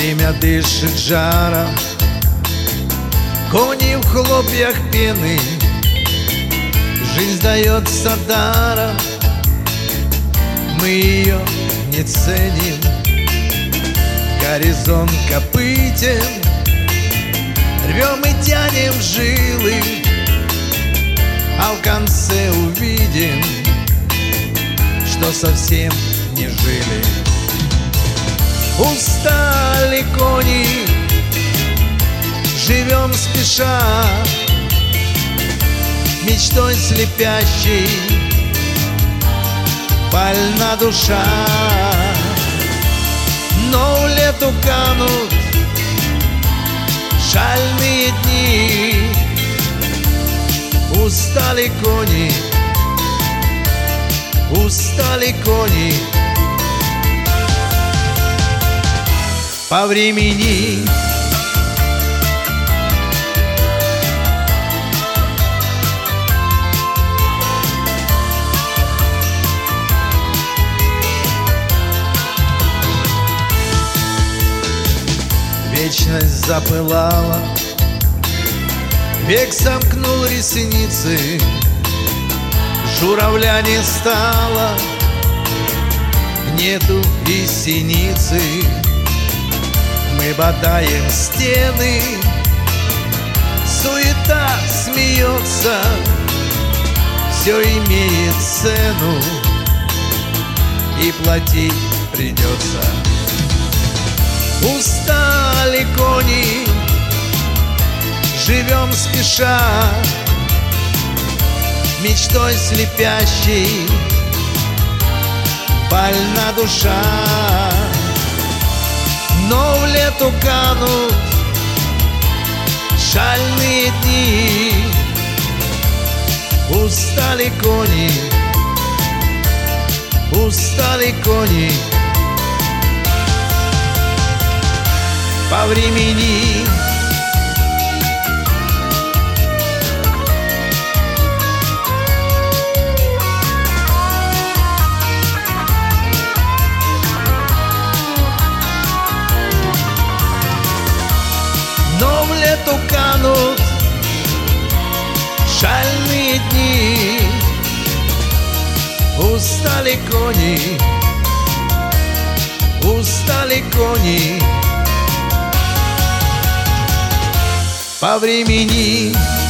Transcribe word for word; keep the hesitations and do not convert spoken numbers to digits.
Время дышит жаром, кони в хлопьях пены. Жизнь дается даром, мы ее не ценим. Горизонт копытен, рвем и тянем жилы, а в конце увидим, что совсем не жили. Устали кони, живем спеша, мечтой слепящей больна душа. Но в лету канут шальные дни. Устали кони, устали кони по времени. Вечность запылала, век сомкнул ресницы, журавля не стало, нету и синицы. Мы бодаем стены, суета смеется, все имеет цену, и платить придется. Устали кони, живем спеша, мечтой слепящей больна душа. Но в лету канут шальные дни. Устали кони, устали кони по времени. Но в лету канут шальные дни. Устали кони, устали кони по времени.